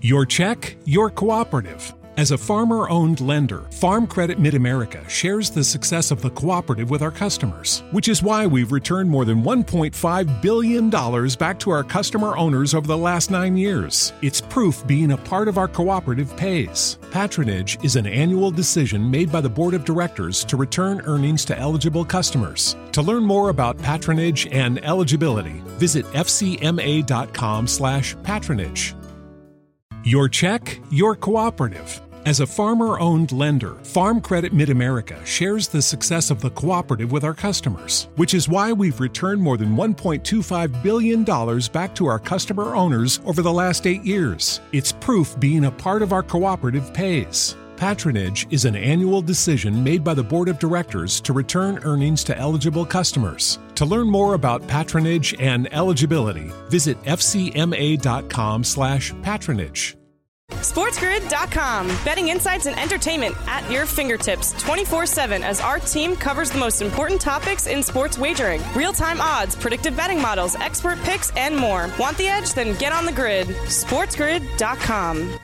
Your check, your cooperative. As a farmer-owned lender, Farm Credit Mid-America shares the success of the cooperative with our customers, which is why we've returned more than $1.5 billion back to our customer owners over the last 9 years. It's proof being a part of our cooperative pays. Patronage is an annual decision made by the Board of Directors to return earnings to eligible customers. To learn more about patronage and eligibility, visit fcma.com/patronage. Your check, your cooperative. As a farmer-owned lender, Farm Credit Mid-America shares the success of the cooperative with our customers, which is why we've returned more than $1.25 billion back to our customer owners over the last 8 years. It's proof being a part of our cooperative pays. Patronage is an annual decision made by the Board of Directors to return earnings to eligible customers. To learn more about patronage and eligibility, visit fcma.com/patronage. SportsGrid.com. Betting insights and entertainment at your fingertips 24/7 as our team covers the most important topics in sports wagering. Real-time odds, predictive betting models, expert picks, and more. Want the edge? Then get on the grid. SportsGrid.com.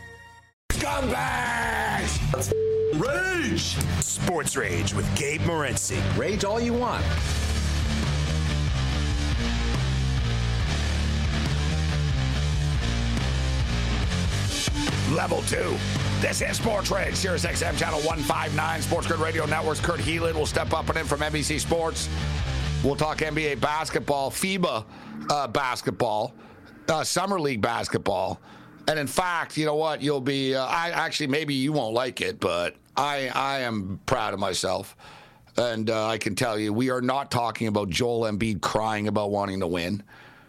Scumbags! Rage! Sports Rage with Gabe Morency. Rage all you want. Level 2. This is Sports Rage. Sirius XM Channel 159. Sports Grid Radio Network's Kurt Helin will step up and in from NBC Sports. We'll talk NBA basketball, FIBA basketball, Summer League basketball. And in fact, you know what? You'll be, maybe you won't like it, but I am proud of myself. And I can tell you, we are not talking about Joel Embiid crying about wanting to win.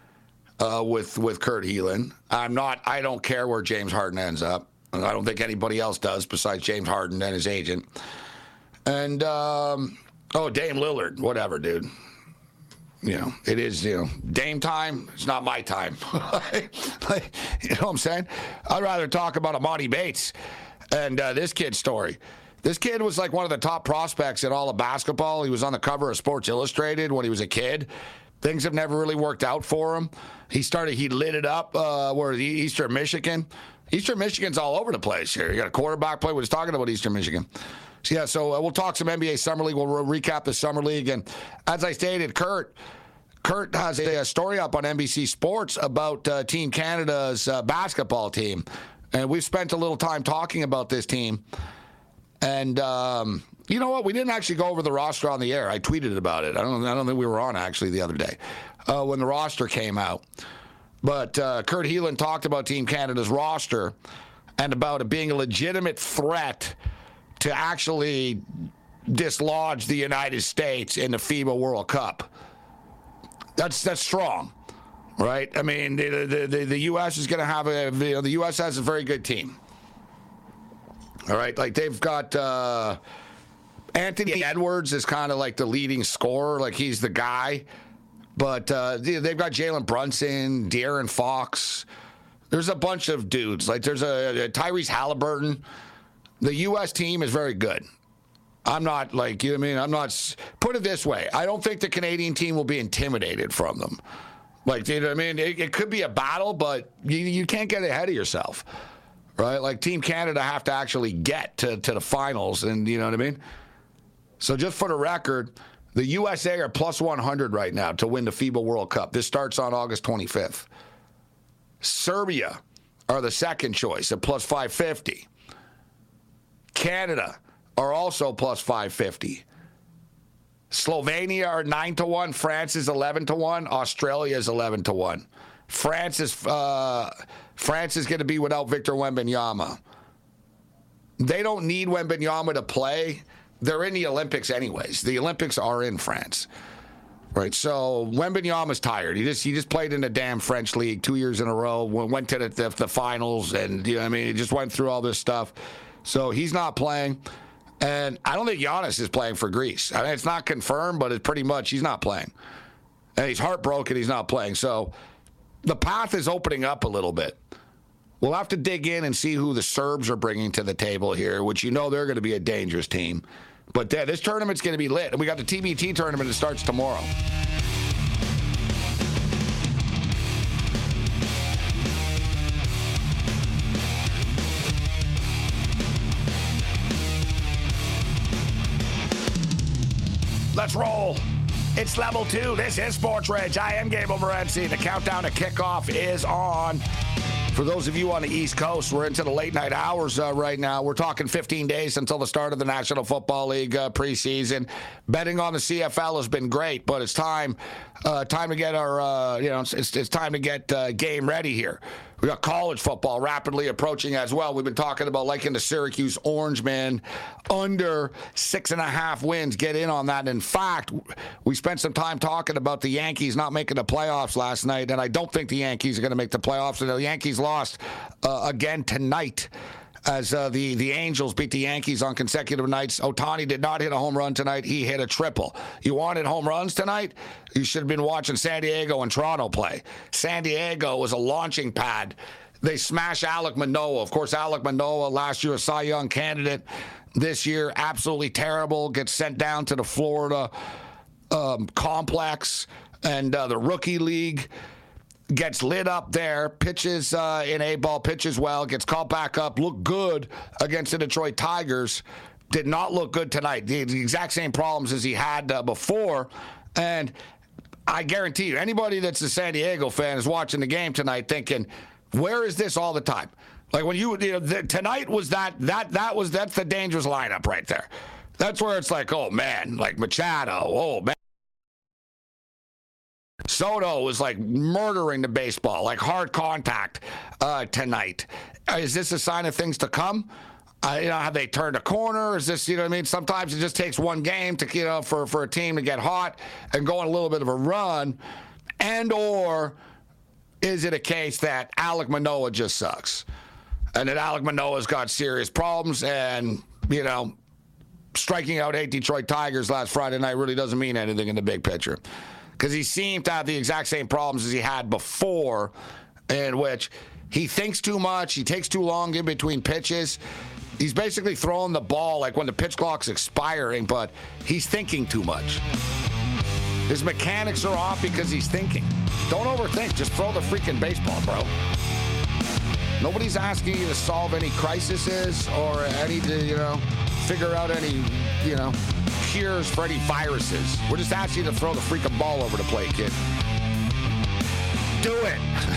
With Kurt Helin. I don't care where James Harden ends up. I don't think anybody else does besides James Harden and his agent. And, Dame Lillard, whatever, dude. You know, it is, Dame time. It's not my time. You know what I'm saying? I'd rather talk about Amani Bates and this kid's story. This kid was like one of the top prospects in all of basketball. He was on the cover of Sports Illustrated when he was a kid. Things have never really worked out for him. He lit it up where Eastern Michigan. Eastern Michigan's all over the place here. You got a quarterback play. We're just talking about Eastern Michigan. So we'll talk some NBA Summer League. We'll recap the Summer League. And as I stated, Kurt has a story up on NBC Sports about Team Canada's basketball team. And we've spent a little time talking about this team. And you know what? We didn't actually go over the roster on the air. I tweeted about it. I don't think we were on actually the other day when the roster came out. But Kurt Helin talked about Team Canada's roster and about it being a legitimate threat to actually dislodge the United States in the FIBA World Cup. That's strong, right? I mean, the U.S. is going to have the U.S. has a very good team. All right, like they've got Anthony Edwards is kind of like the leading scorer, like he's the guy. But they've got Jalen Brunson, De'Aaron Fox. There's a bunch of dudes. Like there's a Tyrese Halliburton. The U.S. team is very good. I'm not like, you know what I mean? I'm not, put it this way. I don't think the Canadian team will be intimidated from them. Like, you know what I mean? It could be a battle, but you can't get ahead of yourself. Right? Like Team Canada have to actually get to the finals, and you know what I mean? So just for the record, the USA are plus 100 right now to win the FIBA World Cup. This starts on August 25th. Serbia are the second choice at plus 550. Canada are also plus 550. Slovenia are 9-1. France is 11-1. Australia is 11-1. France is going to be without Victor Wembanyama. They don't need Wembanyama to play. They're in the Olympics anyways. The Olympics are in France, right? So Wembanyama's tired. He just played in the damn French league 2 years in a row. Went to the finals, and you know what I mean. He just went through all this stuff, so he's not playing. And I don't think Giannis is playing for Greece. I mean, it's not confirmed, but it's pretty much he's not playing, and he's heartbroken. He's not playing. So the path is opening up a little bit. We'll have to dig in and see who the Serbs are bringing to the table here, which you know they're going to be a dangerous team. But this tournament's going to be lit. And we got the TBT tournament that starts tomorrow. Let's roll. It's level 2. This is Sports Rage. I am Gabe Morency. The countdown to kickoff is on. For those of you on the East Coast, we're into the late night hours right now. We're talking 15 days until the start of the National Football League preseason. Betting on the CFL has been great, but it's time to get our, it's time to get game ready here. We got college football rapidly approaching as well. We've been talking about liking the Syracuse Orangemen under 6.5 wins. Get in on that. In fact, we spent some time talking about the Yankees not making the playoffs last night, and I don't think the Yankees are going to make the playoffs. And the Yankees lost again tonight as the Angels beat the Yankees on consecutive nights. Ohtani did not hit a home run tonight. He hit a triple. You wanted home runs tonight? You should have been watching San Diego and Toronto play. San Diego was a launching pad. They smashed Alek Manoah. Of course, Alek Manoah, last year a Cy Young candidate. This year, absolutely terrible. Gets sent down to the Florida complex and the rookie league. Gets lit up there, pitches in A-ball, pitches well, gets called back up, looked good against the Detroit Tigers. Did not look good tonight. The exact same problems as he had before. And I guarantee you, anybody that's a San Diego fan is watching the game tonight thinking, where is this all the time? Like when tonight was that's the dangerous lineup right there. That's where it's like, oh man, like Machado, oh man. Soto was like murdering the baseball, like hard contact tonight. Is this a sign of things to come? Have they turned a corner? Is this, what I mean? Sometimes it just takes one game to, for a team to get hot and go on a little bit of a run. And or is it a case that Alek Manoah just sucks? And that Alek Manoah's got serious problems and, striking out 8 Detroit Tigers last Friday night really doesn't mean anything in the big picture. Because he seemed to have the exact same problems as he had before, in which he thinks too much, he takes too long in between pitches. He's basically throwing the ball like when the pitch clock's expiring, but he's thinking too much. His mechanics are off because he's thinking. Don't overthink. Just throw the freaking baseball, bro. Nobody's asking you to solve any crises or any to, figure out any, cures for any viruses. We're just asking you to throw the freaking ball over the plate, kid. Do it.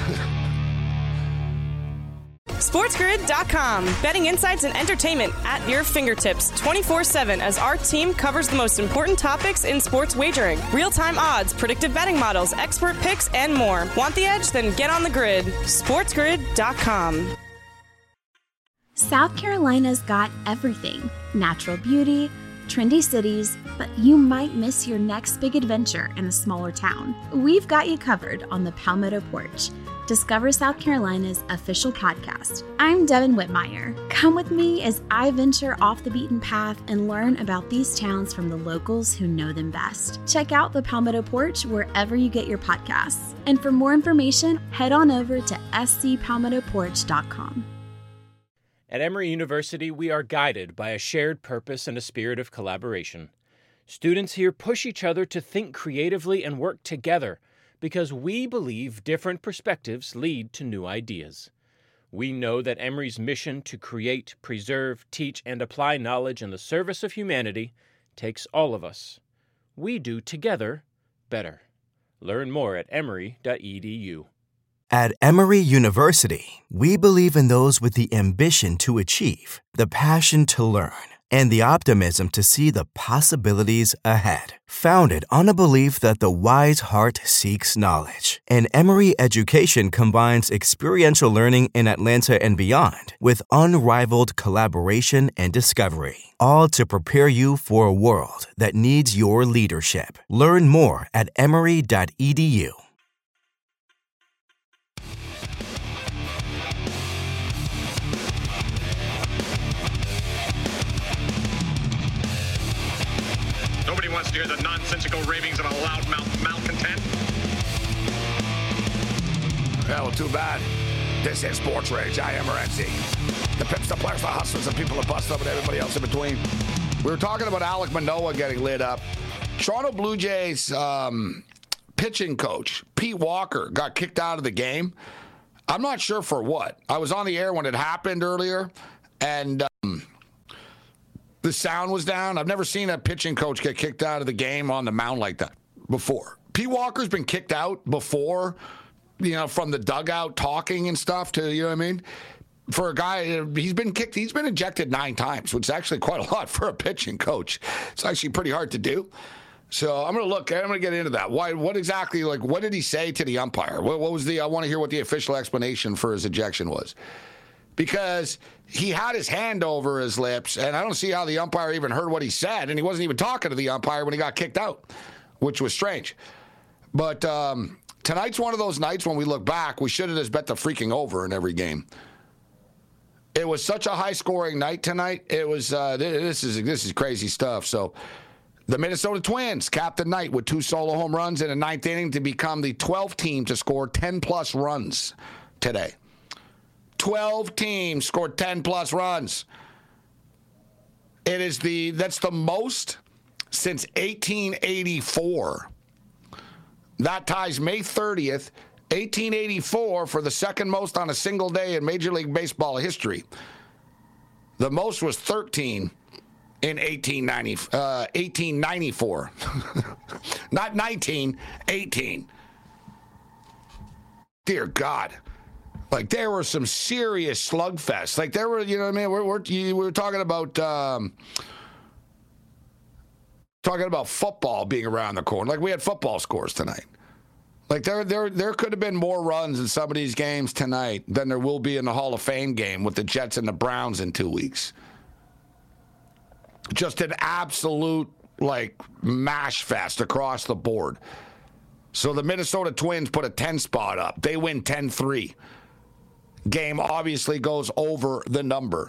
SportsGrid.com. Betting insights and entertainment at your fingertips 24/7 as our team covers the most important topics in sports wagering. Real-time odds, predictive betting models, expert picks, and more. Want the edge? Then get on the grid. SportsGrid.com. South Carolina's got everything. Natural beauty, trendy cities, but you might miss your next big adventure in a smaller town. We've got you covered on the Palmetto Porch. Discover South Carolina's official podcast. I'm Devin Whitmire. Come with me as I venture off the beaten path and learn about these towns from the locals who know them best. Check out the Palmetto Porch wherever you get your podcasts. And for more information, head on over to scpalmettoporch.com. At Emory University, we are guided by a shared purpose and a spirit of collaboration. Students here push each other to think creatively and work together because we believe different perspectives lead to new ideas. We know that Emory's mission to create, preserve, teach, and apply knowledge in the service of humanity takes all of us. We do together better. Learn more at emory.edu. At Emory University, we believe in those with the ambition to achieve, the passion to learn, and the optimism to see the possibilities ahead. Founded on a belief that the wise heart seeks knowledge, and Emory education combines experiential learning in Atlanta and beyond with unrivaled collaboration and discovery, all to prepare you for a world that needs your leadership. Learn more at emory.edu. Nobody wants to hear the nonsensical ravings of a loudmouth malcontent. Yeah, well, too bad. This is Sports Rage. I am Morency. The pimps, the players, the hustlers, the people that bust up, and everybody else in between. We were talking about Alek Manoah getting lit up. Toronto Blue Jays pitching coach, Pete Walker, got kicked out of the game. I'm not sure for what. I was on the air when it happened earlier, and the sound was down. I've never seen a pitching coach get kicked out of the game on the mound like that before. P. Walker's been kicked out before, from the dugout talking and stuff to, you know what I mean? For a guy, he's been ejected 9 times, which is actually quite a lot for a pitching coach. It's actually pretty hard to do. So I'm going to get into that. What exactly, what did he say to the umpire? What was I want to hear what the official explanation for his ejection was. Because he had his hand over his lips, and I don't see how the umpire even heard what he said, and he wasn't even talking to the umpire when he got kicked out, which was strange. But tonight's one of those nights when we look back, we should have just bet the freaking over in every game. It was such a high-scoring night tonight. It was this is crazy stuff. So the Minnesota Twins capped the night with 2 solo home runs in the 9th inning to become the 12th team to score 10-plus runs today. 12 teams scored 10-plus runs. That's the most since 1884. That ties May 30th, 1884 for the second most on a single day in Major League Baseball history. The most was 13 in 1894. Not 19, 18. Dear God. There were some serious slugfests. There were, you know what I mean? We were talking about football being around the corner. We had football scores tonight. There could have been more runs in some of these games tonight than there will be in the Hall of Fame game with the Jets and the Browns in 2 weeks. Just an absolute, mash fest across the board. So the Minnesota Twins put a 10 spot up. They win 10-3. Game obviously goes over the number.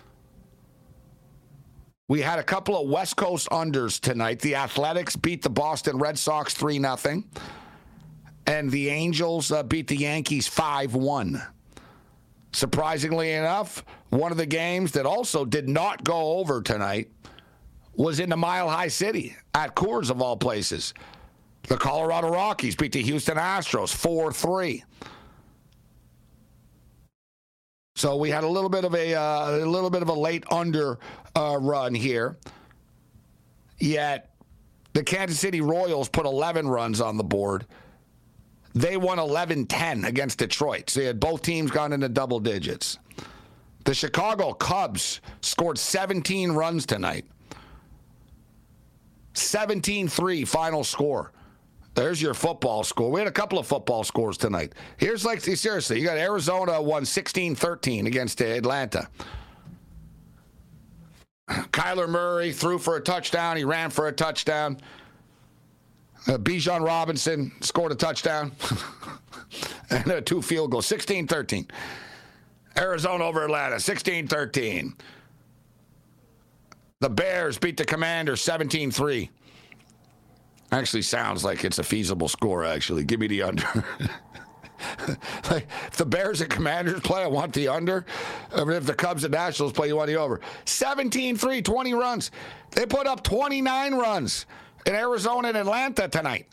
We had a couple of West Coast unders tonight. The Athletics beat the Boston Red Sox 3-0. And the Angels beat the Yankees 5-1. Surprisingly enough, one of the games that also did not go over tonight was in the Mile High City at Coors, of all places. The Colorado Rockies beat the Houston Astros 4-3. So we had a little bit of a late under run here. Yet the Kansas City Royals put 11 runs on the board. They won 11-10 against Detroit. So you had both teams gone into double digits. The Chicago Cubs scored 17 runs tonight. 17-3 final score. There's your football score. We had a couple of football scores tonight. Here's seriously, you got Arizona won 16-13 against Atlanta. Kyler Murray threw for a touchdown. He ran for a touchdown. Bijan Robinson scored a touchdown. And 2 field goals. 16-13. Arizona over Atlanta, 16-13. The Bears beat the Commanders 17-3. Actually sounds like it's a feasible score, actually. Give me the under. If the Bears and Commanders play, I want the under. If the Cubs and Nationals play, you want the over. 17-3, 20 runs. They put up 29 runs in Arizona and Atlanta tonight.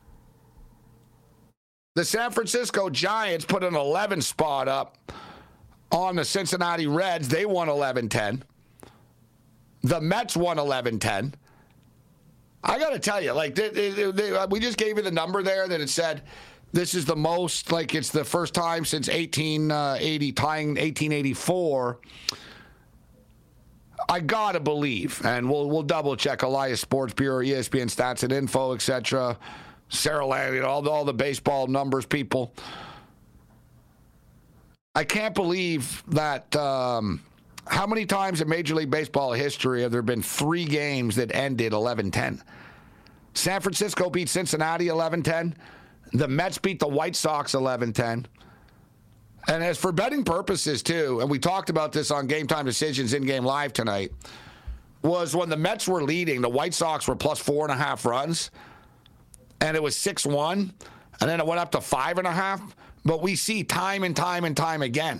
The San Francisco Giants put an 11 spot up on the Cincinnati Reds. They won 11-10. The Mets won 11-10. I got to tell you, we just gave you the number there that it said this is the most, it's the first time since 1880, tying 1884. I got to believe, and we'll double check Elias Sports Bureau, ESPN Stats and Info, etc. Sarah Landy, all the baseball numbers people. I can't believe that. How many times in Major League Baseball history have there been 3 games that ended 11-10? San Francisco beat Cincinnati 11-10. The Mets beat the White Sox 11-10. And as for betting purposes, too, and we talked about this on Game Time Decisions in-game live tonight, was when the Mets were leading, the White Sox were plus 4.5 runs, and it was 6-1, and then it went up to 5.5. But we see time and time and time again,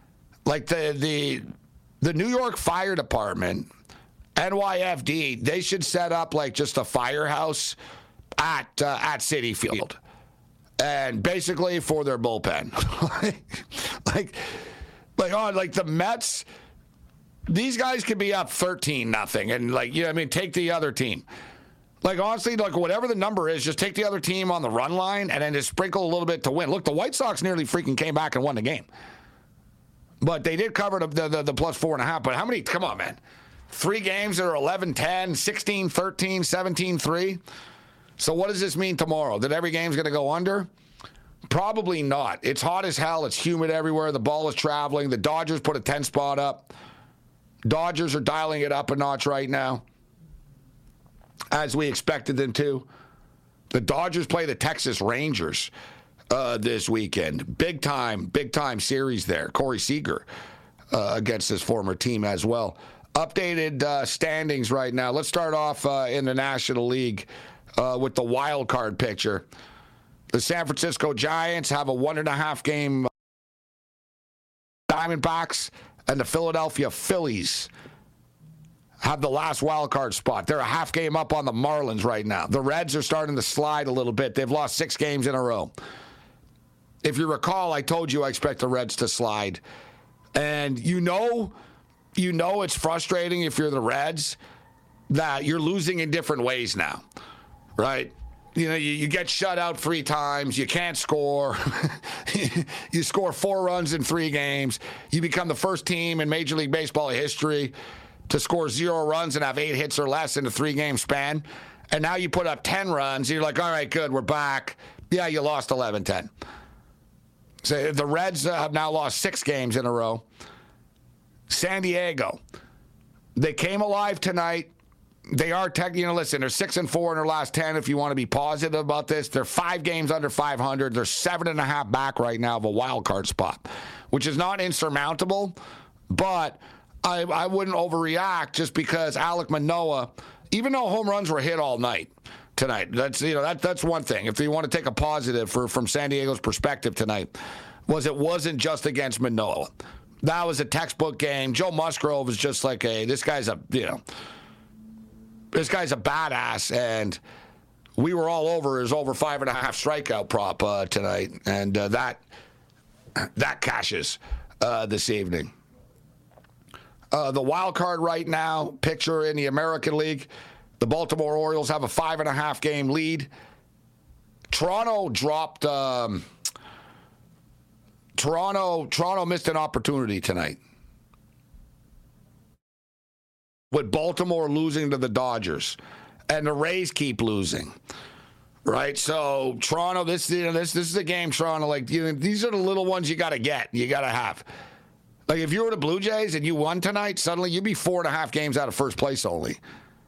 the New York Fire Department, NYFD, they should set up just a firehouse at Citi Field, and basically for their bullpen, the Mets. these guys could be up 13-0 and, like, you know what I mean, take the other team. Like, honestly, like, whatever the number is, just take the other team on the run line and then just sprinkle a little bit to win. Look, the White Sox nearly freaking came back and won the game. But they did cover the plus 4.5. But how many? Come on, man. 3 games that are 11-10, 16-13, 17-3. So what does this mean tomorrow? That every game's going to go under? Probably not. It's hot as hell. It's humid everywhere. The ball is traveling. The Dodgers put a 10 spot up. Dodgers are dialing it up a notch right now, as we expected them to. The Dodgers play the Texas Rangers this weekend. Big time series there. Corey Seager against his former team as well. Updated standings right now. Let's start off in the National League with the wild card picture. The San Francisco Giants have a 1.5 game Diamondbacks, and the Philadelphia Phillies have the last wild card spot. They're a half game up on the Marlins right now. The Reds are starting to slide a little bit. They've lost 6 games in a row. If you recall, I told you I expect the Reds to slide. And you know it's frustrating if you're the Reds that you're losing in different ways now, right? You know, you get shut out 3 times. You can't score. You score 4 runs in 3 games. You become the first team in Major League Baseball history to score 0 runs and have 8 hits or less in a 3-game span. And now you put up 10 runs. You're like, all right, good, we're back. Yeah, you lost 11-10. So the Reds have now lost 6 games in a row. San Diego, they came alive tonight. They are listen, they're 6-4 in their last 10 if you want to be positive about this. They're 5 games under 500. They're 7.5 back right now of a wild card spot, which is not insurmountable, but I wouldn't overreact just because Alek Manoah, even though home runs were hit all night tonight, that's one thing. If you want to take a positive from San Diego's perspective tonight, it wasn't just against Manoah. That was a textbook game. Joe Musgrove is just like, this guy's a badass, and we were all over his over 5.5 strikeout prop tonight, and that cashes this evening. The wild card right now, picture in the American League, the Baltimore Orioles have a 5.5 game lead. Toronto dropped. Toronto missed an opportunity tonight, with Baltimore losing to the Dodgers, and the Rays keep losing, right? So Toronto, this is a game, Toronto. Like, these are the little ones you got to get, you got to have. Like, if you were the Blue Jays and you won tonight, suddenly you'd be 4.5 games out of first place only.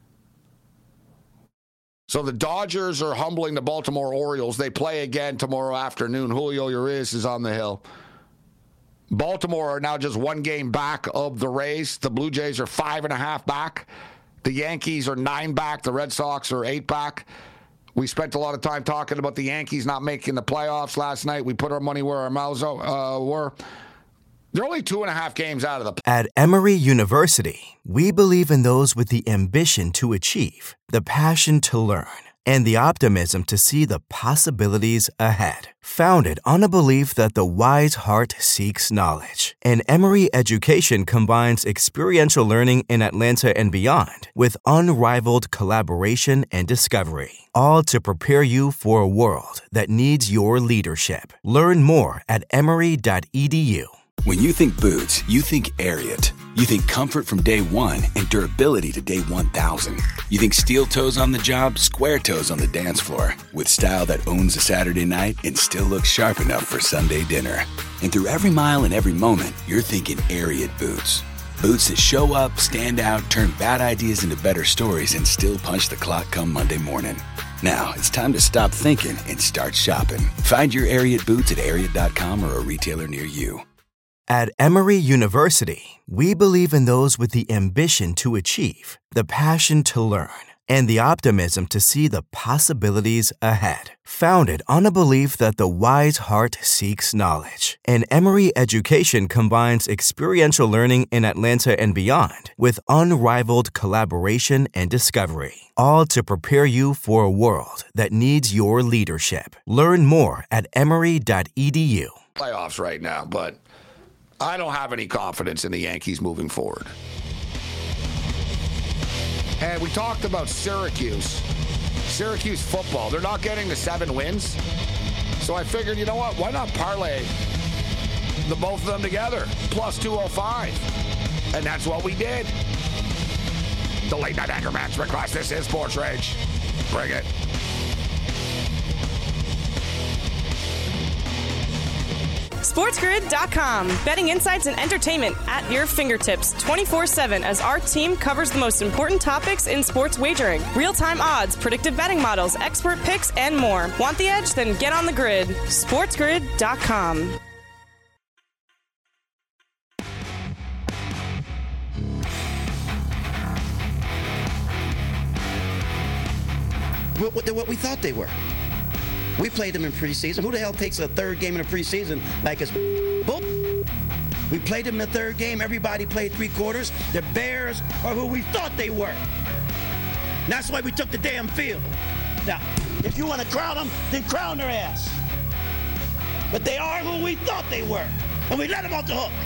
So the Dodgers are humbling the Baltimore Orioles. They play again tomorrow afternoon. Julio Urias is on the hill. Baltimore are now just 1 game back of the Rays. The Blue Jays are 5.5 back. The Yankees are 9 back. The Red Sox are 8 back. We spent a lot of time talking about the Yankees not making the playoffs last night. We put our money where our mouths were. They're only 2.5 games out of the... At Emory University, we believe in those with the ambition to achieve, the passion to learn, and the optimism to see the possibilities ahead. Founded on a belief that the wise heart seeks knowledge, and Emory Education combines experiential learning in Atlanta and beyond with unrivaled collaboration and discovery, all to prepare you for a world that needs your leadership. Learn more at emory.edu. When you think boots, you think Ariat. You think comfort from day one and durability to day 1,000. You think steel toes on the job, square toes on the dance floor. With style that owns a Saturday night and still looks sharp enough for Sunday dinner. And through every mile and every moment, you're thinking Ariat boots. Boots that show up, stand out, turn bad ideas into better stories, and still punch the clock come Monday morning. Now, it's time to stop thinking and start shopping. Find your Ariat boots at Ariat.com or a retailer near you. At Emory University, we believe in those with the ambition to achieve, the passion to learn, and the optimism to see the possibilities ahead. Founded on a belief that the wise heart seeks knowledge, and Emory Education combines experiential learning in Atlanta and beyond with unrivaled collaboration and discovery, all to prepare you for a world that needs your leadership. Learn more at emory.edu. Playoffs right now, but I don't have any confidence in the Yankees moving forward. And we talked about Syracuse football. They're not getting the 7 wins. So I figured, you know what? Why not parlay the both of them together? Plus 205. And that's what we did. The late night anchorman's request. This is Sports Rage. Bring it. SportsGrid.com. Betting insights and entertainment at your fingertips 24/7 as our team covers the most important topics in sports wagering. Real-time odds, predictive betting models, expert picks, and more. Want the edge? Then get on the grid. SportsGrid.com. They're what we thought they were. We played them in preseason. Who the hell takes a third game in a preseason like it's bull? We played them in the third game. Everybody played 3 quarters. The Bears are who we thought they were. And that's why we took the damn field. Now, if you want to crown them, then crown their ass. But they are who we thought they were. And we let them off the hook.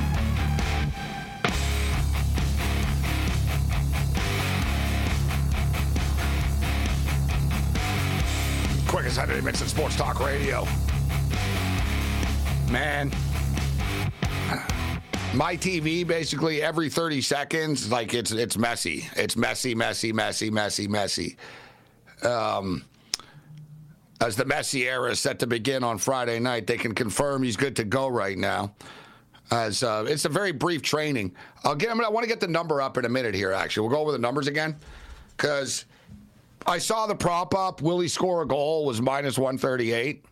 Quickest 100 minutes in Sports Talk Radio. Man. My TV, basically, every 30 seconds, like, it's messy. It's messy. As the Messi era is set to begin on Friday night, they can confirm he's good to go right now. As it's a very brief training. I want to get the number up in a minute here, actually. We'll go over the numbers again, because I saw the prop up. Will he score a goal? Was minus 138.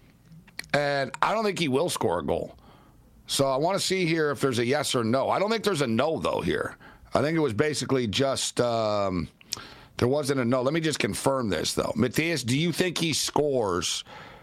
And I don't think he will score a goal. So I want to see here if there's a yes or no. I don't think there's a no, though, here. I think it was basically just there wasn't a no. Let me just confirm this, though. Matthias, do you think he scores?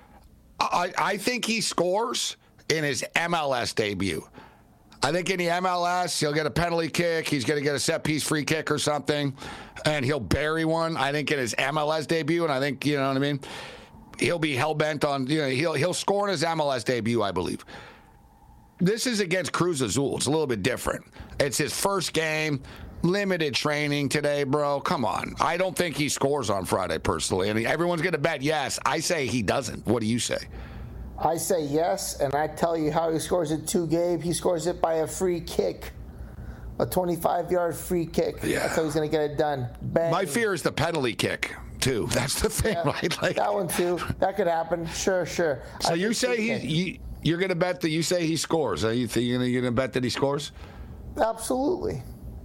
I think he scores in his MLS debut. I think in the MLS, he'll get a penalty kick. He's going to get a set-piece free kick or something, and he'll bury one, I think, in his MLS debut. And I think, you know what I mean, he'll be hell-bent on, he'll score in his MLS debut, I believe. This is against Cruz Azul. It's a little bit different. It's his first game, limited training today, bro. Come on. I don't think he scores on Friday, personally. I mean, everyone's going to bet yes. I say he doesn't. What do you say? I say yes, and I tell you how he scores it too, Gabe. He scores it by a free kick, a 25-yard free kick. Yeah. That's how he's going to get it done. Bang. My fear is the penalty kick, too. That's the thing, right? Like, that one, too. That could happen. Sure. So you say you're going to bet that you say he scores. You think you're going to bet that he scores? Absolutely.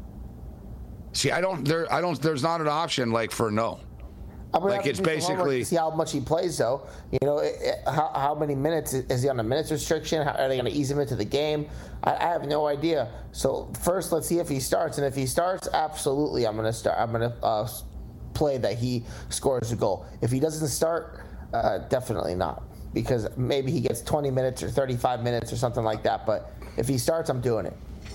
See, there's not an option, like, for no. Like, it's basically see how much he plays, though. How many minutes is he on a minutes restriction? Are they going to ease him into the game? I have no idea. So first, let's see if he starts, and if he starts, absolutely, I'm going to start. I'm going to play that he scores a goal. If he doesn't start, definitely not, because maybe he gets 20 minutes or 35 minutes or something like that. But if he starts, I'm doing it.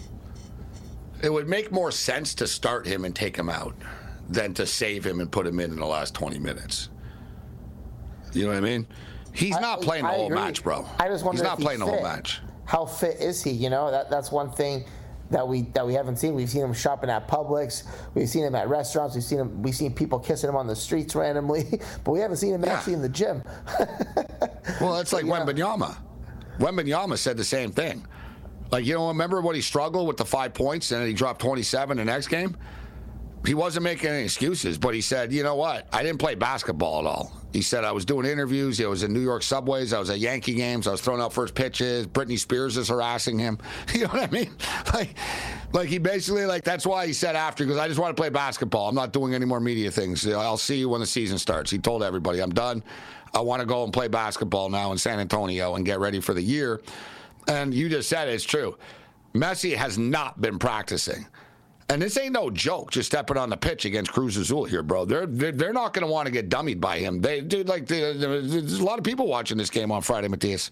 It would make more sense to start him and take him out than to save him and put him in the last 20 minutes. You know what I mean? He's not playing the whole match, bro. I just wonder he's not if playing the whole match. How fit is he? That's one thing that we haven't seen. We've seen him shopping at Publix. We've seen him at restaurants. We've seen people kissing him on the streets randomly, but we haven't seen him actually in the gym. Well, that's like Wembanyama. Wembanyama said the same thing. Like, remember when he struggled with the 5 points and then he dropped 27 the next game? He wasn't making any excuses, but he said, you know what? I didn't play basketball at all. He said, I was doing interviews. I was in New York subways. I was at Yankee games. I was throwing out first pitches. Britney Spears is harassing him. You know what I mean? Like he basically, that's why he said after, because I just want to play basketball. I'm not doing any more media things. I'll see you when the season starts. He told everybody, I'm done. I want to go and play basketball now in San Antonio and get ready for the year. And you just said it's true. Messi has not been practicing. And this ain't no joke, just stepping on the pitch against Cruz Azul here, bro. They're not going to want to get dummied by him. There's a lot of people watching this game on Friday, Matthias.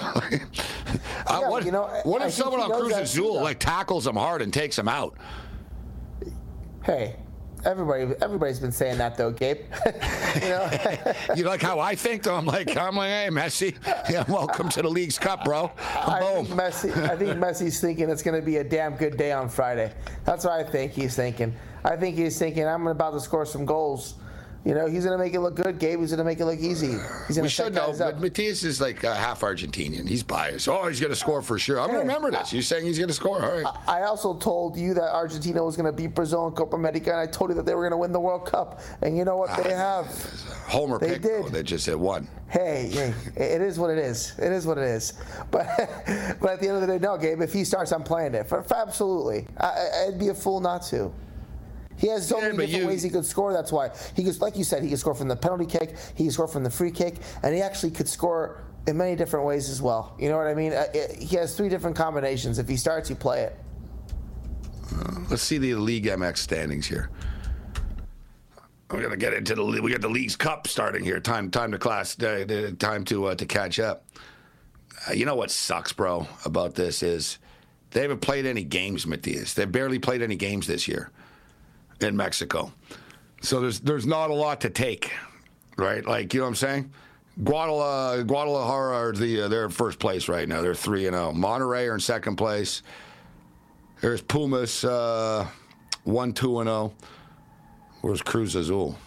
What if someone on Cruz Azul tackles him hard and takes him out? Hey, Everybody's been saying that though, Gabe. You know, you like how I think though? I'm like, hey, Messi, yeah, welcome to the League's Cup, bro. I think Messi's thinking it's going to be a damn good day on Friday. That's what I think he's thinking. I think he's thinking I'm about to score some goals. You know, he's going to make it look good, Gabe. He's going to make it look easy. We should know, but Matias is like half Argentinian. He's biased. Oh, he's going to score for sure. I'm going to remember this. You're saying he's going to score. All right. I also told you that Argentina was going to beat Brazil in Copa America, and I told you that they were going to win the World Cup. And you know what? They have. Homer pick, though. They just hit one. Hey, it is what it is. It is what it is. But at the end of the day, no, Gabe, if he starts, I'm playing it. Absolutely. I'd be a fool not to. He has so many different ways he could score. That's why he goes, like you said, he could score from the penalty kick, he could score from the free kick, and he actually could score in many different ways as well. You know what I mean? He has 3 different combinations. If he starts, you play it. Let's see the League MX standings here. We're gonna get into we got the League's Cup starting here. Time to class. Time to catch up. You know what sucks, bro, about this is they haven't played any games, Matias. They've barely played any games this year in Mexico. So there's not a lot to take, right? Like, you know what I'm saying? Guadalajara are they're in first place right now. They're 3-0. Monterrey are in second place. There's Pumas 1-2-0. Where's Cruz Azul?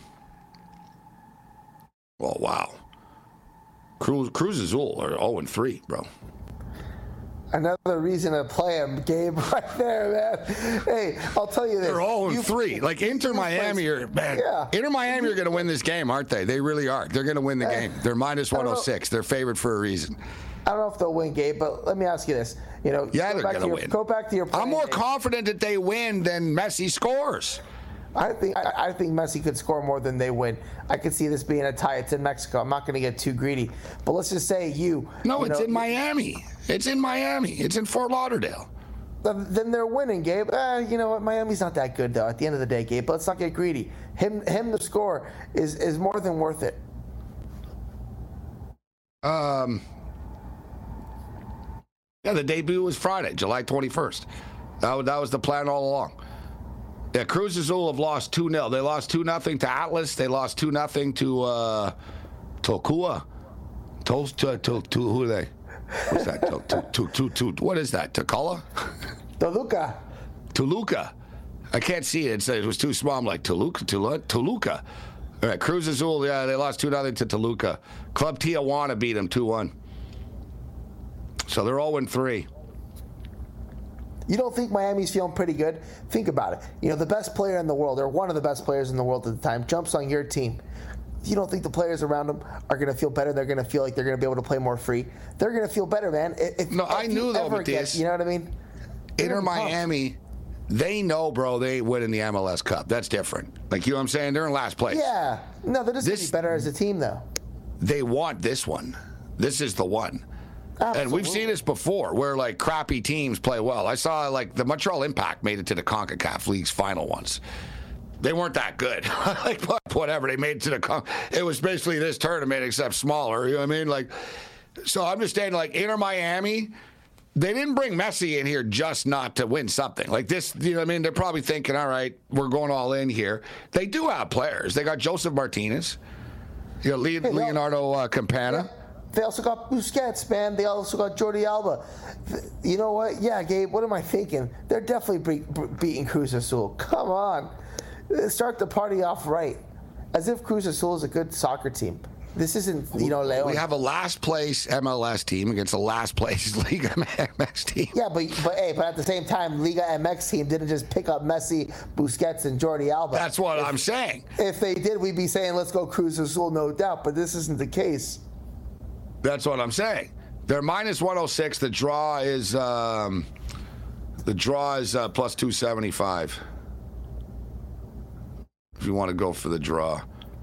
Oh, wow. Cruz Azul are 0-3, bro. Another reason to play him, Gabe, right there, man. Hey, I'll tell you this. They're 0-3. Like Inter Miami are, man. Yeah. Inter Miami are going to win this game, aren't they? They really are. They're going to win the game. They're minus 106. They're favored for a reason. I don't know if they'll win, Gabe, but let me ask you this. You know, yeah, they're going to win. Go back to your plan, I'm more confident that they win than Messi scores. I think Messi could score more than they win. I could see this being a tie. It's in Mexico. I'm not going to get too greedy. But let's just say it's in Miami. It's in Miami. It's in Fort Lauderdale. Then they're winning, Gabe. You know what? Miami's not that good, though, at the end of the day, Gabe. But let's not get greedy. Him to score is more than worth it. Yeah, the debut was Friday, July 21st. That was the plan all along. Yeah, Cruz Azul have lost 2-0. They lost 2-0 to Atlas. They lost 2-0 to Tolcua. Who are they? What's that? What is that? Tocala? Toluca. I can't see it. It was too small. I'm like, Toluca. All right, Cruz Azul, yeah, they lost 2-0 to Toluca. Club Tijuana beat them 2-1. So they're 0-3. You don't think Miami's feeling pretty good? Think about it. You know, the best player in the world, or one of the best players in the world at the time, jumps on your team. You don't think the players around them are going to feel better? They're going to feel like they're going to be able to play more free? They're going to feel better, man. I knew though, Matias. You know what I mean? Inter Miami, they know, bro, they ain't winning the MLS Cup. That's different. Like, you know what I'm saying? They're in last place. Yeah. No, they're just going to be better as a team, though. They want this one. This is the one. Absolutely. And we've seen this before where, like, crappy teams play well. I saw, like, the Montreal Impact made it to the CONCACAF League's final once. They weren't that good. Like, whatever. They made it to the it was basically this tournament except smaller. You know what I mean? Like, so I'm just saying, like, Inter Miami, they didn't bring Messi in here just not to win something. Like this, you know what I mean? They're probably thinking, all right, we're going all in here. They do have players. They got Joseph Martinez. You know, Leonardo Campana. Yeah. They also got Busquets, man. They also got Jordi Alba. You know what? Yeah, Gabe, what am I thinking? They're definitely beating Cruz Azul. Come on. Start the party off right. As if Cruz Azul is a good soccer team. This isn't, Leon. We have a last place MLS team against a last place Liga MX team. Yeah, but at the same time, Liga MX team didn't just pick up Messi, Busquets, and Jordi Alba. That's what I'm saying. If they did, we'd be saying, let's go Cruz Azul, no doubt. But this isn't the case. That's what I'm saying. They're minus 106. The draw is plus 275. If you want to go for the draw.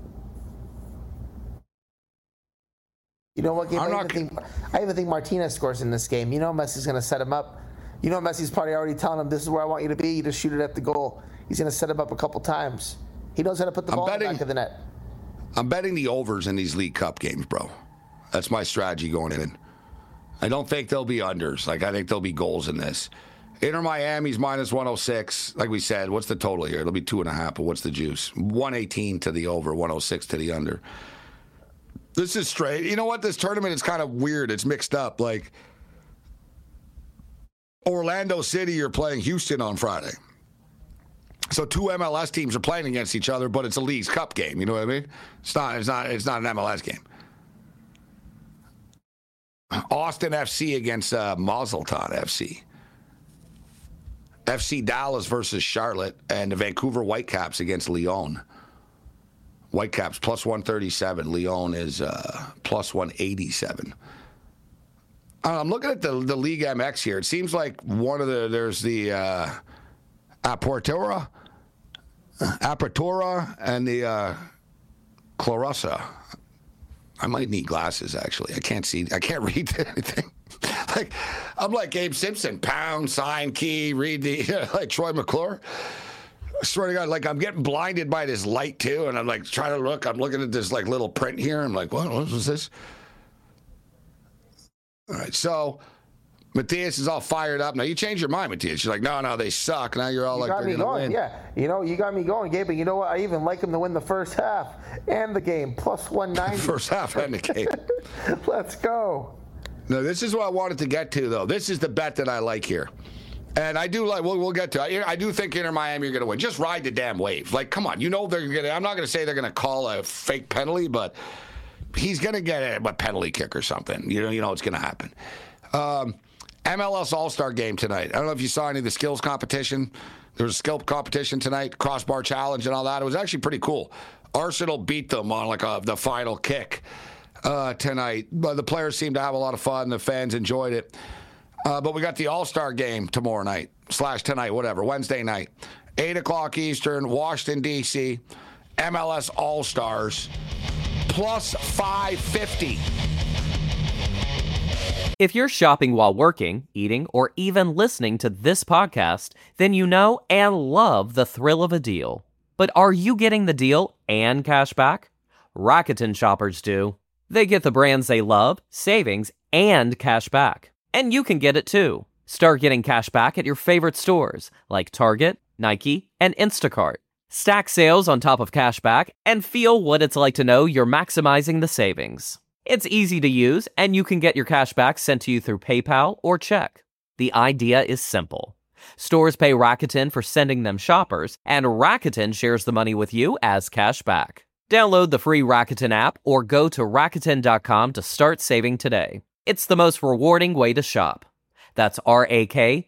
You know what, Gabe? I even think Martinez scores in this game. You know Messi's going to set him up. You know Messi's probably already telling him, this is where I want you to be. You just shoot it at the goal. He's going to set him up a couple times. He knows how to put the ball in the back of the net. I'm betting the overs in these League Cup games, bro. That's my strategy going in. I don't think there'll be unders. Like, I think there'll be goals in this. Inter Miami's minus 106. Like we said, what's the total here? It'll be 2.5, but what's the juice? 118 to the over, 106 to the under. This is straight. You know what? This tournament is kind of weird. It's mixed up. Like, Orlando City, you're playing Houston on Friday. So 2 MLS teams are playing against each other, but it's a Leagues Cup game. You know what I mean? It's not an MLS game. Austin FC against Mazatlan FC. FC Dallas versus Charlotte, and the Vancouver Whitecaps against Lyon. Whitecaps plus 137. Lyon is plus 187. I'm looking at the League MX here. It seems like there's the Apertura, and the Clarissa. I might need glasses, actually. I can't read anything. I'm like Gabe Simpson, pound, sign, key, read the, like Troy McClure. I swear to God, like I'm getting blinded by this light too, and I'm like trying to look. I'm looking at this like little print here. I'm like, what was this? All right, so Matthias is all fired up. Now you changed your mind, Matthias. You're like, no, they suck. Now you're all like, they're going to win. Yeah, you got me going, Gabe. But you know what? I even like them to win the first half and the game, plus 190. First half and the game. Let's go. No, this is what I wanted to get to, though. This is the bet that I like here. And I do like, we'll get to it. I do think Inter Miami are going to win. Just ride the damn wave. Like, come on. You know they're going to, I'm not going to say they're going to call a fake penalty, but he's going to get a penalty kick or something. You know it's going to happen. MLS All-Star game tonight. I don't know if you saw any of the skills competition. There was a skill competition tonight, crossbar challenge and all that. It was actually pretty cool. Arsenal beat them on the final kick tonight. But the players seemed to have a lot of fun. The fans enjoyed it. But we got the All-Star game tomorrow night, /tonight, whatever, Wednesday night. 8 o'clock Eastern, Washington, D.C., MLS All-Stars, plus 550. If you're shopping while working, eating, or even listening to this podcast, then you know and love the thrill of a deal. But are you getting the deal and cash back? Rakuten shoppers do. They get the brands they love, savings, and cash back. And you can get it too. Start getting cash back at your favorite stores like Target, Nike, and Instacart. Stack sales on top of cash back and feel what it's like to know you're maximizing the savings. It's easy to use, and you can get your cash back sent to you through PayPal or check. The idea is simple. Stores pay Rakuten for sending them shoppers, and Rakuten shares the money with you as cash back. Download the free Rakuten app or go to Rakuten.com to start saving today. It's the most rewarding way to shop. That's Rakuten,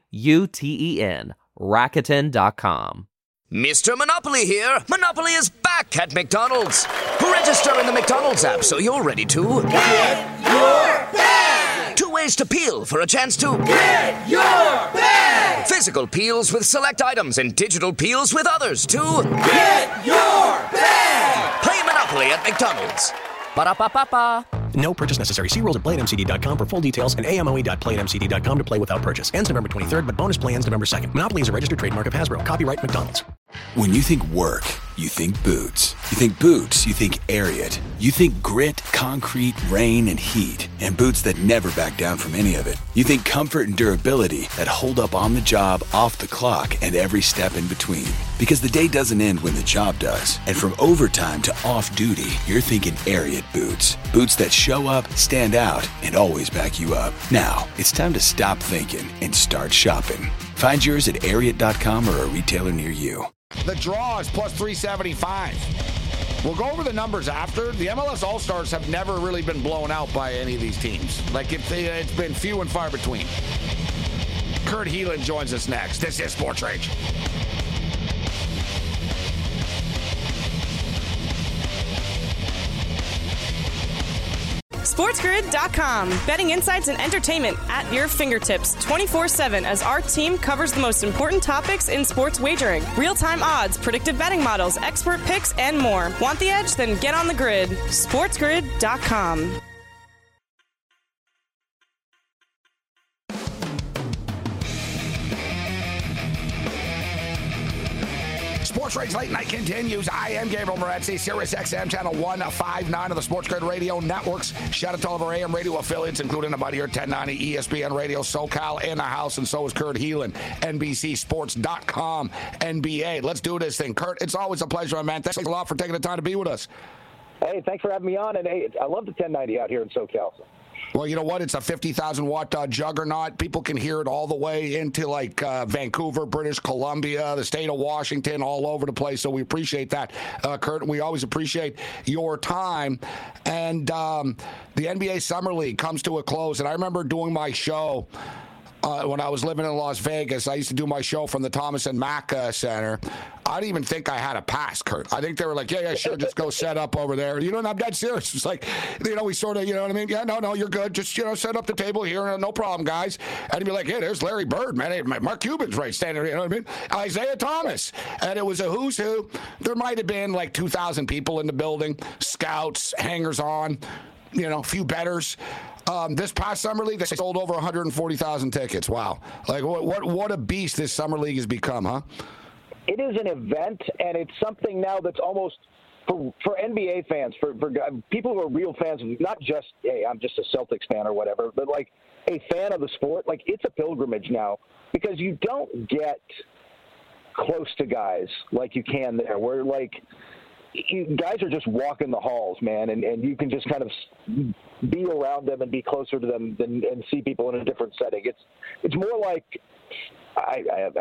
Rakuten.com. Mr. Monopoly here. Monopoly is back at McDonald's. Register in the McDonald's app so you're ready to get your bag. 2 ways to peel for a chance to get your bag. Physical peels with select items and digital peels with others to get your bag. Play Monopoly at McDonald's. Ba-da-ba-ba-ba. No purchase necessary. See rules at play at mcd.com for full details and AMOE.play at mcd.com to play without purchase. Ends November 23rd, but bonus play ends November 2nd. Monopoly is a registered trademark of Hasbro. Copyright McDonald's. When you think work, you think boots. You think boots, you think Ariat. You think grit, concrete, rain, and heat. And boots that never back down from any of it. You think comfort and durability that hold up on the job, off the clock, and every step in between. Because the day doesn't end when the job does. And from overtime to off-duty, you're thinking Ariat boots. Boots that show up, stand out, and always back you up. Now, it's time to stop thinking and start shopping. Find yours at Ariat.com or a retailer near you. The draw is plus 375. We'll go over the numbers after. The MLS All-Stars have never really been blown out by any of these teams. It's been few and far between. Kurt Helin joins us next. This is Sports Rage. SportsGrid.com. Betting insights and entertainment at your fingertips 24/7 as our team covers the most important topics in sports wagering. Real-time odds, predictive betting models, expert picks, and more. Want the edge? Then get on the grid. SportsGrid.com. Sports Rage Late Night continues. I am Gabriel Morency, Sirius XM Channel 159 of the Sports Grid Radio Networks. Shout out to all of our AM radio affiliates, including about here 1090 ESPN Radio, SoCal in the house, and so is Kurt Heelan, NBCSports.com, NBA. Let's do this thing. Kurt, it's always a pleasure, man. Thanks a lot for taking the time to be with us. Hey, thanks for having me on. And hey, I love the 1090 out here in SoCal. Well, you know what? It's a 50,000-watt juggernaut. People can hear it all the way into, like, Vancouver, British Columbia, the state of Washington, all over the place. So we appreciate that, Kurt. We always appreciate your time. And the NBA Summer League comes to a close. And I remember doing my show when I was living in Las Vegas. I used to do my show from the Thomas and Mack Center. I didn't even think I had a pass, Kurt. I think they were like, yeah, sure, just go set up over there. You know, and I'm dead serious. It's like, you know, we sort of, you know what I mean? Yeah, no, you're good. Just, you know, set up the table here. No problem, guys. And he'd be like, hey, there's Larry Bird, man. Hey, Mark Cuban's right standing there. You know what I mean? Isaiah Thomas. And it was a who's who. There might have been like 2,000 people in the building, scouts, hangers-on, you know, a few bettors. This past Summer League, they sold over 140,000 tickets. Wow. Like, what a beast this Summer League has become, huh? It is an event, and it's something now that's almost, for NBA fans, for people who are real fans, not just, hey, I'm just a Celtics fan or whatever, but like a fan of the sport, like it's a pilgrimage now because you don't get close to guys like you can there, where like guys are just walking the halls, man, and you can just kind of be around them and be closer to them and see people in a different setting. It's more like I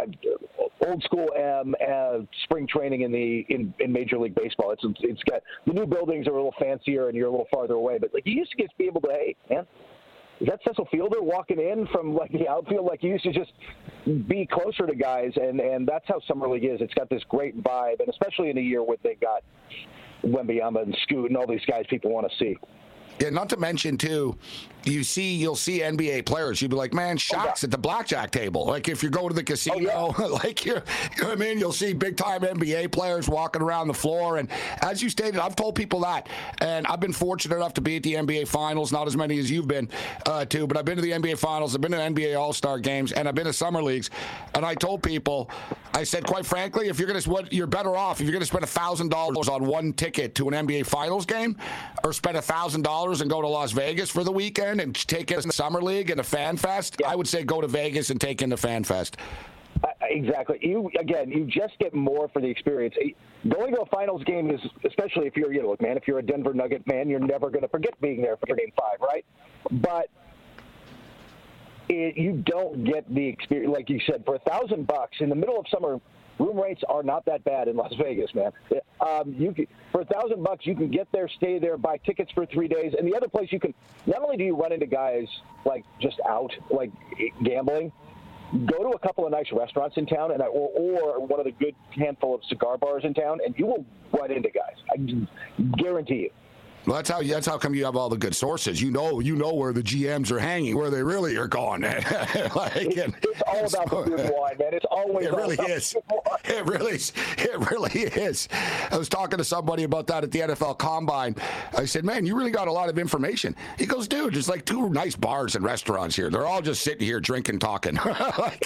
old school spring training in Major League Baseball. It's got the new buildings are a little fancier and you're a little farther away, but like you used to get to be able to, hey man, is that Cecil Fielder walking in from like the outfield? Like you used to just be closer to guys, and that's how Summer League is. It's got this great vibe, and especially in a year where they got Wembanyama and Scoot and all these guys people want to see. Yeah, not to mention, too, you'll see NBA players. You'd be like, man, Shaq's at the blackjack table. Like, if you go to the casino, like, you know what I mean? You'll see big-time NBA players walking around the floor. And as you stated, I've told people that. And I've been fortunate enough to be at the NBA Finals, not as many as you've been, too. But I've been to the NBA Finals. I've been to NBA All-Star Games. And I've been to Summer Leagues. And I told people, I said, quite frankly, if you're going to, you're better off if you're going to spend $1,000 on one ticket to an NBA Finals game or spend $1,000 and go to Las Vegas for the weekend and take in the Summer League and a Fan Fest, I would say go to Vegas and take in the Fan Fest. Exactly. You just get more for the experience. Going to a finals game is, especially if you're, look, man, if you're a Denver Nugget fan, you're never going to forget being there for Game 5, right? But you don't get the experience, like you said, for $1,000 in the middle of summer. Room rates are not that bad in Las Vegas, man. For $1,000, you can get there, stay there, buy tickets for 3 days. And the other place you can, not only do you run into guys like just out, like gambling, go to a couple of nice restaurants in town, or one of the good handful of cigar bars in town, and you will run into guys. I guarantee you. Well, that's how come you have all the good sources. You know where the GMs are hanging, where they really are going. It's all about the good wine, man. It's always. It really is. It really is. I was talking to somebody about that at the NFL Combine. I said, "Man, you really got a lot of information." He goes, "Dude, there's like 2 nice bars and restaurants here. They're all just sitting here drinking, talking." Not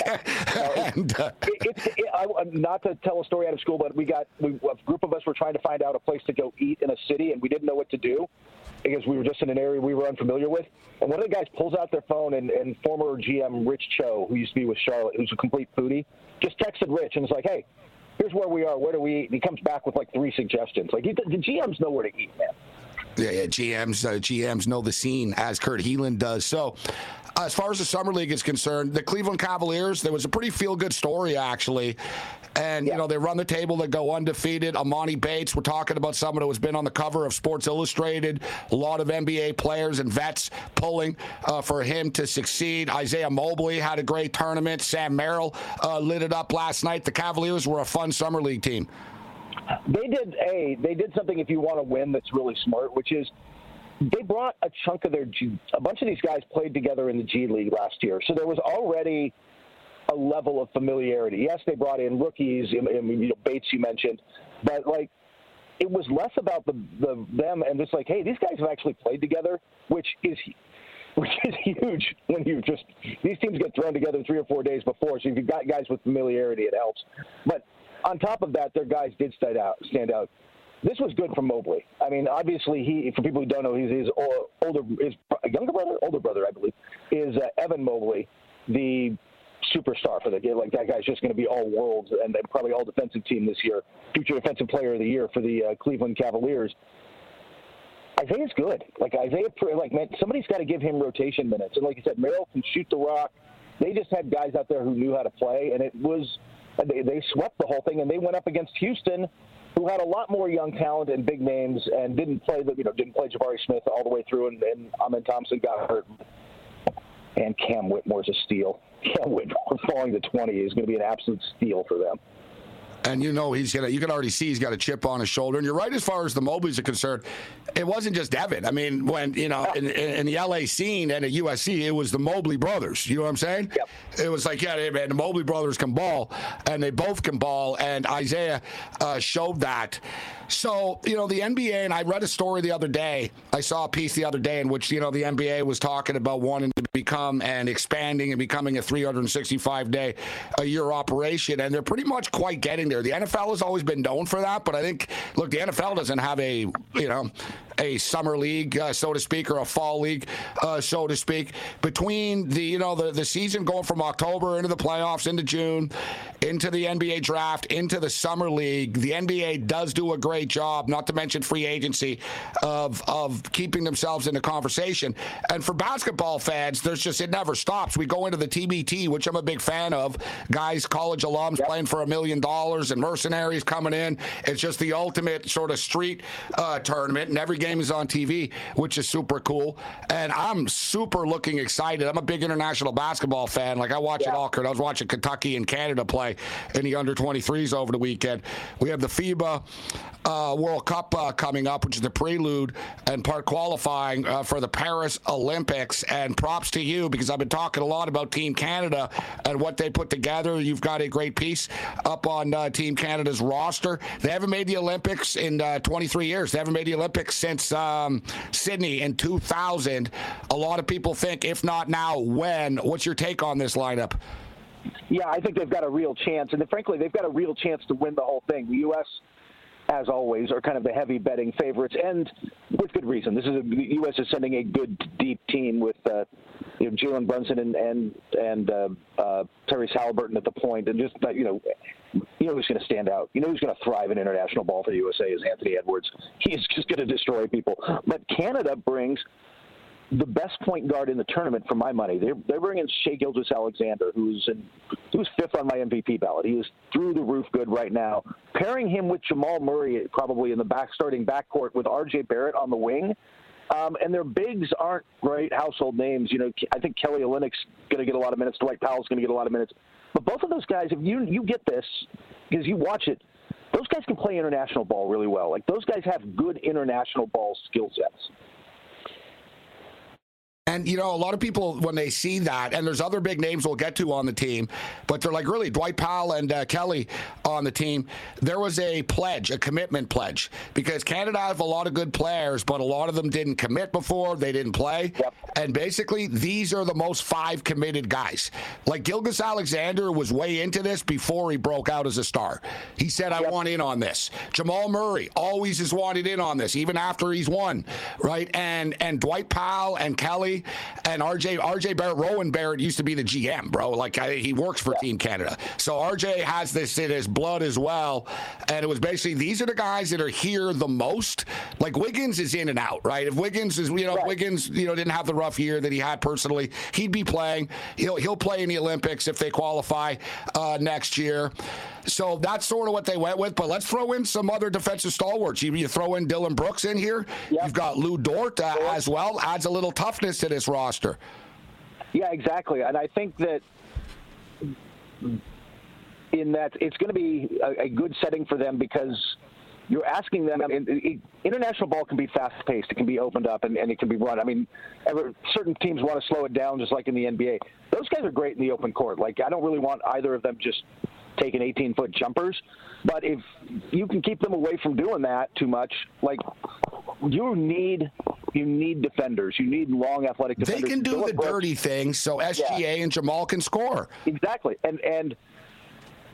to tell a story out of school, but a group of us were trying to find out a place to go eat in a city, and we didn't know what to do because we were just in an area we were unfamiliar with. And one of the guys pulls out their phone, and former GM Rich Cho, who used to be with Charlotte, who's a complete foodie, just texted Rich and was like, "Hey, here's where we are. Where do we eat?" And he comes back with like 3 suggestions. Like the GMs know where to eat, man. Yeah, GMs know the scene, as Kurt Heelan does. So, as far as the Summer League is concerned, the Cleveland Cavaliers, there was a pretty feel-good story, actually. And, you know, they run the table, they go undefeated. Amani Bates, we're talking about someone who has been on the cover of Sports Illustrated. A lot of NBA players and vets pulling for him to succeed. Isaiah Mobley had a great tournament. Sam Merrill lit it up last night. The Cavaliers were a fun Summer League team. They did something, if you want to win, that's really smart, which is they brought a chunk of a bunch of these guys played together in the G League last year. So there was already a level of familiarity. Yes, they brought in rookies, Bates you mentioned, but like it was less about them and just like, hey, these guys have actually played together, which is huge when these teams get thrown together 3 or 4 days before. So if you've got guys with familiarity, it helps. But on top of that, their guys did stand out. This was good for Mobley. I mean, obviously, for people who don't know, his older brother, I believe, is Evan Mobley, the superstar for the game. Like, that guy's just going to be all worlds and probably all defensive team this year, future defensive player of the year for the Cleveland Cavaliers. Isaiah's good. Man, somebody's got to give him rotation minutes. And like you said, Merrill can shoot the rock. They just had guys out there who knew how to play, and they swept the whole thing, and they went up against Houston, who had a lot more young talent and big names, and didn't play Jabari Smith all the way through, and Amen Thompson got hurt. And Cam Whitmore's a steal. Cam Whitmore falling to 20 is going to be an absolute steal for them. And you can already see he's got a chip on his shoulder. And you're right as far as the Mobleys are concerned. It wasn't just Evan. I mean, when, in the LA scene and at USC, it was the Mobley brothers. You know what I'm saying? Yep. It was like, man, the Mobley brothers can ball, and they both can ball, and Isaiah showed that. So, the NBA, and I read a story the other day. I saw a piece the other day in which, the NBA was talking about wanting to become and expanding and becoming a 365-day-a-year operation, and they're pretty much quite getting there. The NFL has always been known for that, but I think, the NFL doesn't have a summer league, so to speak, or a fall league, so to speak. Between the season going from October into the playoffs, into June, into the NBA draft, into the summer league, the NBA does do a great job, not to mention free agency, of keeping themselves in the conversation. And for basketball fans, it never stops. We go into the TBT, which I'm a big fan of. Guys, college alums playing for $1 million and mercenaries coming in. It's just the ultimate sort of street tournament, and every game is on TV, which is super cool. And I'm super looking excited. I'm a big international basketball fan. Like, I watch it all, Kurt. I was watching Kentucky and Canada play in the under-23s over the weekend. We have the FIBA World Cup coming up, which is the prelude and part qualifying for the Paris Olympics. And props to you, because I've been talking a lot about Team Canada and what they put together. You've got a great piece up on Team Canada's roster. They haven't made the Olympics in 23 years. They haven't made the Olympics since Sydney in 2000. A lot of people think, if not now, when? What's your take on this lineup? Yeah, I think they've got a real chance. And frankly, they've got a real chance to win the whole thing. The U.S., as always, are kind of the heavy betting favorites, and with good reason. The U.S. is sending a good, deep team with Jalen Brunson and Tyrese Halliburton at the point, and just who's going to stand out. Who's going to thrive in international ball for the USA is Anthony Edwards. He is just going to destroy people. But Canada brings the best point guard in the tournament for my money. They're bringing Shai Gilgeous-Alexander, who's fifth on my MVP ballot. He is through the roof good right now. Pairing him with Jamal Murray, probably in the starting backcourt, with R.J. Barrett on the wing. And their bigs aren't great household names. I think Kelly Olynyk's going to get a lot of minutes. Dwight Powell's going to get a lot of minutes. But both of those guys, if you get this, because you watch it, those guys can play international ball really well. Like, those guys have good international ball skill sets. And, a lot of people, when they see that, and there's other big names we'll get to on the team, but they're like, really, Dwight Powell and Kelly on the team, there was a commitment pledge, because Canada have a lot of good players, but a lot of them didn't commit before, they didn't play. Yep. And basically, these are the most 5 committed guys. Like, Gilgeous-Alexander was way into this before he broke out as a star. He said, I want in on this. Jamal Murray always has wanted in on this, even after he's won, right? And Dwight Powell and Kelly and RJ Barrett, Rowan Barrett used to be the GM, bro. Like, he works for Team Canada. So RJ has this in his blood as well. And it was basically, these are the guys that are here the most. Like, Wiggins is in and out, right? If Wiggins is, Wiggins, didn't have the rough year that he had personally, he'd be playing. He'll play in the Olympics if they qualify next year. So that's sort of what they went with. But let's throw in some other defensive stalwarts. You throw in Dylan Brooks in here. Yep. You've got Lou Dort as well. Adds a little toughness to this roster. Yeah, exactly. And I think that in that it's going to be a good setting for them, because you're asking them. International ball can be fast-paced. It can be opened up, and it can be run. I mean, certain teams want to slow it down, just like in the NBA. Those guys are great in the open court. Like, I don't really want either of them just taking 18-foot jumpers. But if you can keep them away from doing that too much, like, you need defenders. You need long, athletic defenders. They can do the dirty things so SGA and Jamal can score. Exactly. And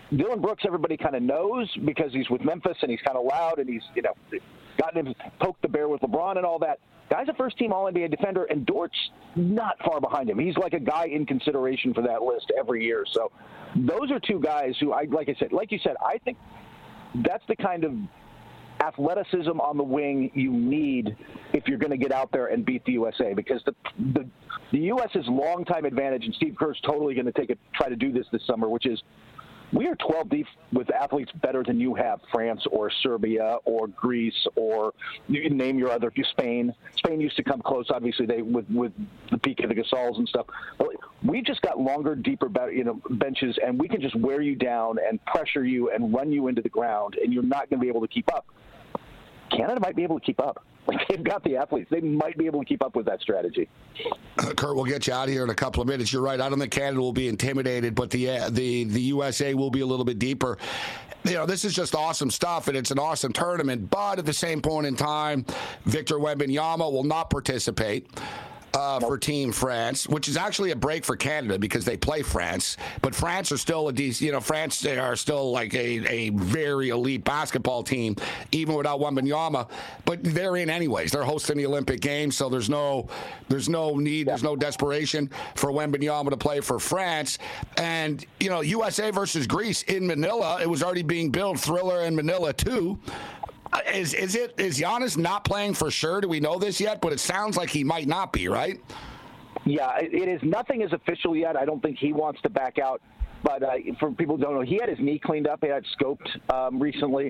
Dylan Brooks, everybody kind of knows because he's with Memphis and he's kind of loud and he's, gotten him poked the bear with LeBron and all that. Guy's a first-team All-NBA defender, and Dort's not far behind him. He's like a guy in consideration for that list every year. So those are two guys who, like you said, I think that's the kind of athleticism on the wing you need if you're going to get out there and beat the USA, because the US's long-time advantage, and Steve Kerr's totally going to try to do this summer, which is we are 12 deep with athletes better than you have France or Serbia or Greece or you can name your other, Spain. Spain used to come close, obviously, with the peak of the Gasols and stuff. But we just got longer, deeper, benches, and we can just wear you down and pressure you and run you into the ground, and you're not going to be able to keep up. Canada might be able to keep up. They've got the athletes. They might be able to keep up with that strategy. Kurt, we'll get you out of here in a couple of minutes. You're right. I don't think Canada will be intimidated, but the USA will be a little bit deeper. This is just awesome stuff, and it's an awesome tournament. But at the same point in time, Victor Wembanyama will not participate for Team France, which is actually a break for Canada because they play France. But France are still France are still like a very elite basketball team, even without Wembanyama. But they're in anyways. They're hosting the Olympic Games, so there's no need, there's no desperation for Wembanyama to play for France. And USA versus Greece in Manila, it was already being billed. Thriller in Manila too. Is Giannis not playing for sure? Do we know this yet? But it sounds like he might not be, right? Yeah, it is. Nothing is official yet. I don't think he wants to back out. But for people who don't know, he had his knee cleaned up. He had scoped recently.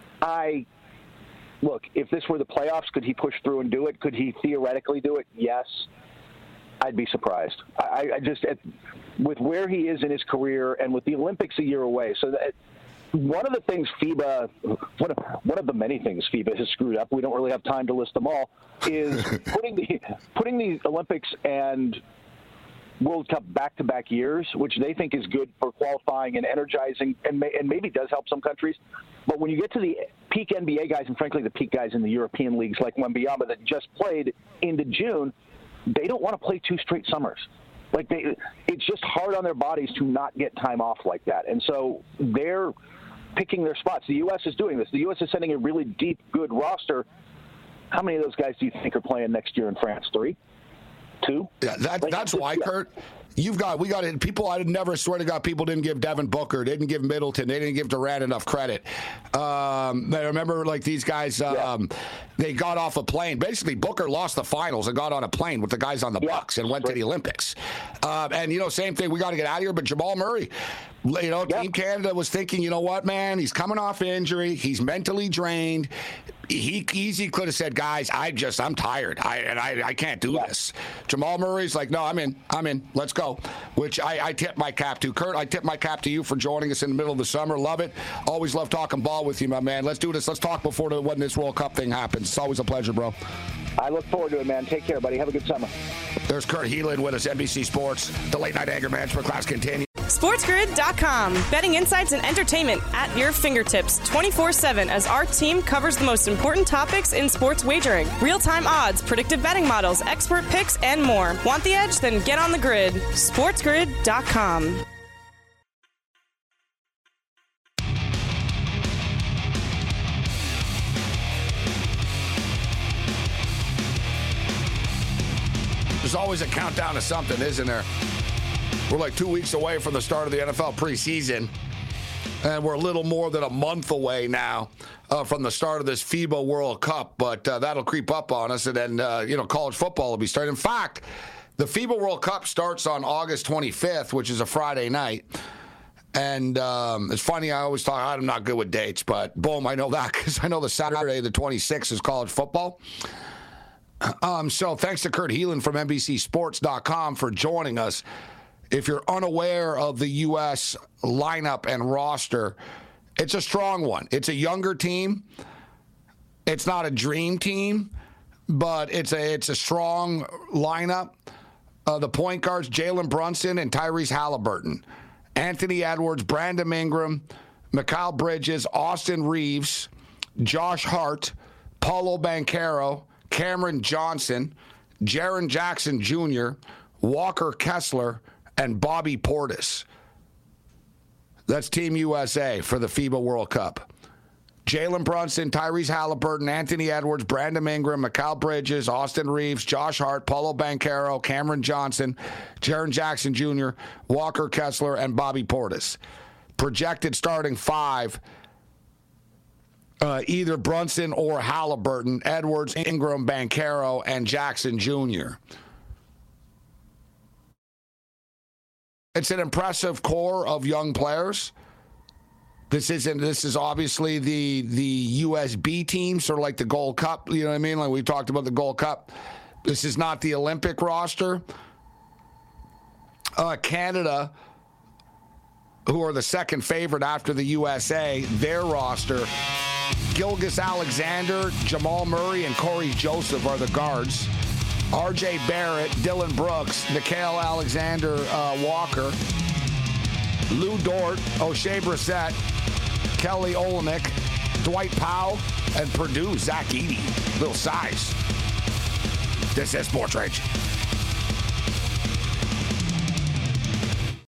Look, if this were the playoffs, could he push through and do it? Could he theoretically do it? Yes. I'd be surprised. I just, with where he is in his career and with the Olympics a year away, so that. One of the things FIBA, one of the many things FIBA has screwed up, we don't really have time to list them all, is putting the Olympics and World Cup back-to-back years, which they think is good for qualifying and energizing and maybe does help some countries. But when you get to the peak NBA guys and, frankly, the peak guys in the European leagues like Wembanyama that just played into June, they don't want to play 2 straight summers. It's just hard on their bodies to not get time off like that. And so they're picking their spots. The U.S. is doing this. The U.S. is sending a really deep, good roster. How many of those guys do you think are playing next year in France? 3? 2? Yeah, that's why, Kurt. We got it. People, I never swear to God, people didn't give Devin Booker, they didn't give Middleton, they didn't give Durant enough credit. I remember these guys, they got off a plane. Basically, Booker lost the finals and got on a plane with the guys on the Bucks and went to the Olympics. And same thing. We got to get out of here. But Jamal Murray, Team Canada was thinking, you know what, man, he's coming off injury, he's mentally drained. He easily could have said, guys, I'm tired. I can't do this. Jamal Murray's like, no, I'm in. Let's go. Which I tip my cap to. Kurt, I tip my cap to you for joining us in the middle of the summer. Love it. Always love talking ball with you, my man. Let's do this. Let's talk before when this World Cup thing happens. It's always a pleasure, bro. I look forward to it, man. Take care, buddy. Have a good summer. There's Kurt Helin with us, NBC Sports. The Late Night Anger Management class continues. SportsGrid.com. Betting insights and entertainment at your fingertips 24/7 as our team covers the most important topics in sports wagering. Real-time odds, predictive betting models, expert picks, and more. Want the edge? Then get on the grid. SportsGrid.com. There's always a countdown to something, isn't there? We're like 2 weeks away from the start of the NFL preseason, and we're a little more than a month away now from the start of this FIBA World Cup, but that'll creep up on us, and then, college football will be starting. In fact, the FIBA World Cup starts on August 25th, which is a Friday night, and it's funny, I always talk, I'm not good with dates, but boom, I know that because I know the Saturday, the 26th, is college football. So thanks to Kurt Helin from NBCSports.com for joining us. If you're unaware of the U.S. lineup and roster, it's a strong one. It's a younger team. It's not a dream team, but it's a strong lineup. The point guards, Jalen Brunson and Tyrese Halliburton. Anthony Edwards, Brandon Ingram, Mikal Bridges, Austin Reeves, Josh Hart, Paulo Banchero, Cameron Johnson, Jaren Jackson Jr., Walker Kessler, and Bobby Portis. That's Team USA for the FIBA World Cup. Jalen Brunson, Tyrese Halliburton, Anthony Edwards, Brandon Ingram, Mikal Bridges, Austin Reeves, Josh Hart, Paulo Banchero, Cameron Johnson, Jaren Jackson Jr., Walker Kessler, and Bobby Portis. Projected starting 5, either Brunson or Halliburton, Edwards, Ingram, Banchero, and Jackson Jr. It's an impressive core of young players. This is obviously the USB team, sort of like the Gold Cup. You know what I mean? Like we talked about the Gold Cup. This is not the Olympic roster. Canada, who are the second favorite after the USA, their roster, Gilgeous Alexander, Jamal Murray, and Corey Joseph are the guards. R.J. Barrett, Dylan Brooks, Nickeil Alexander-Walker, Lou Dort, O'Shea Brissett, Kelly Olynyk, Dwight Powell, and Purdue, Zach Edey. Little size. This is Sports Rage.